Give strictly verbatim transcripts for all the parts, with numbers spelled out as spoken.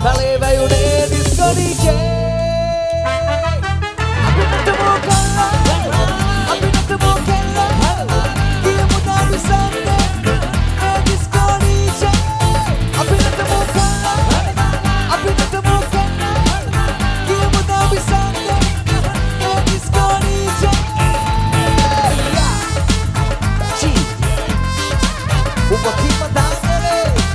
Kale bayune disco D J Api natamu kalla Api natamu kalla Kiyamu nabi sande Disco D J Api natamu kalla Api natamu kalla Kiyamu nabi sande Disco D J Uba kipa dangere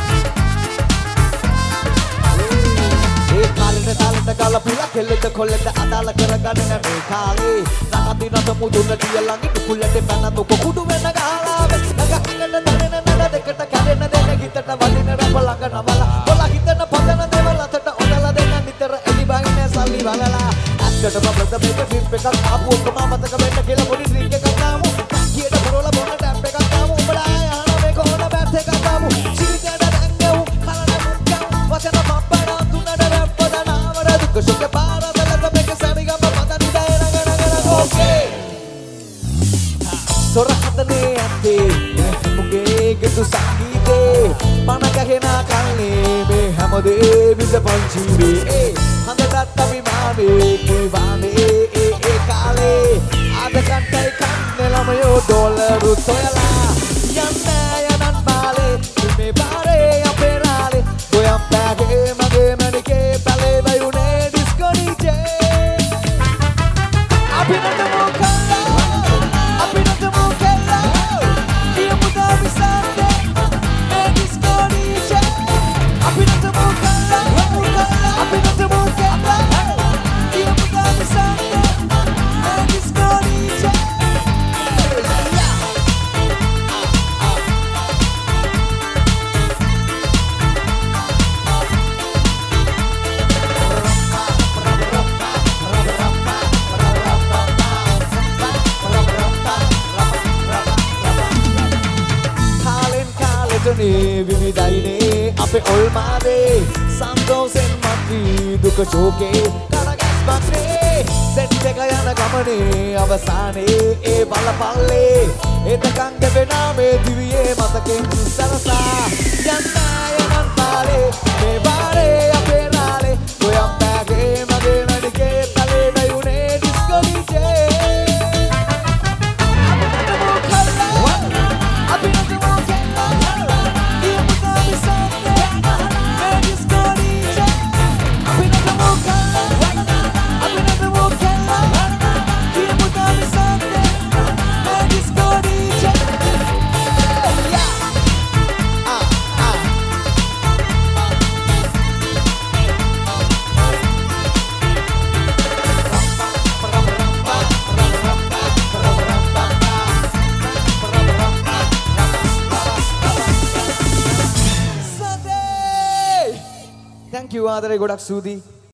ඒ කාලේ තාලෙට ගලපිලා කෙල්ලෙට කොල්ලෙට අදාළ කරගන්න මේ කාලේ රකදී නත මුදුන දිය ළඟින් කුල්ලට පැනතු කුඩු වෙන ගහලා නගහකට දැනෙන නඩ දෙකට කැඩෙන දෙන හිතට වදින රබ ළඟ නවලා කොල හිතන පදන දෙවල අතට ඔදලා දෙන නිතර එලි බහිනේ සල්ලි වලලා ඇත්තටම බ්‍රද මේක ට්‍රිප් එකක් ආපු ඔක්කොම මතක වෙන්න කියලා පොඩි ඩ්‍රින්ක් එකක් දාමු කීයට පරවල බොන ටැප් එකක් දාමු උඹලා යන මේ කොහොන බෑත් එකක් දාමු සිරිකඩ දැංගවු කලන මුක්කම් වචන පප්පඩ තුනට රැප් පදනාවර දුක සුඛ පාරදලක මේක සරිගම පදනි දයනගනගන ඕකේ සොර හදනේ ඇත්තේ මුගේ ගතු සංගීතේ පණ ගහන කල්නේ මේ හැමදේ විස පංචීවේ ඒ හඳටත් අභිමානේ කිවානේ ඒ ඒ කාලේ අද කන්ටයි කන්නේ ළමයෝ ඩොලරු සොයලා යන්නේ යනන් බාලේ මේ බාරේ අපේ රාලේ ගොයම් පැගේ මගේ මණිකේ පැලේ වයුනේ ඩිස්කෝ D J අපි නටමු කල්ලා අපි නටමු කල්ලා කියමු දාවි සන්දේ මේ ඩිස්කෝ D J අපි නටමු කල්ලා අපි නටමු කල්ලා කියමු දාවි සන්දේ මේ ඩිස්කෝ D J විවිධයිනේ අපේ ඔල්මාදේ සන්තෝසෙන් මත්වි දුක ශෝකේ කරගස්මක්නේ සෙට් එක යන ගමනේ අවසානයේ ඒ බලපල්ලේ එතකන් ගෙවෙනා මේ දිවියේ මතකෙන් සරසා යන්න යනන් පාලේ මේ බාරේ අපේ රාලේ ගොයම් පැගේ මගේ මඩිකේ තලේ වැයුනේ ඩිස්කෝ D J අපි නටමු Thank you ආදරේ ගොඩක් සූදී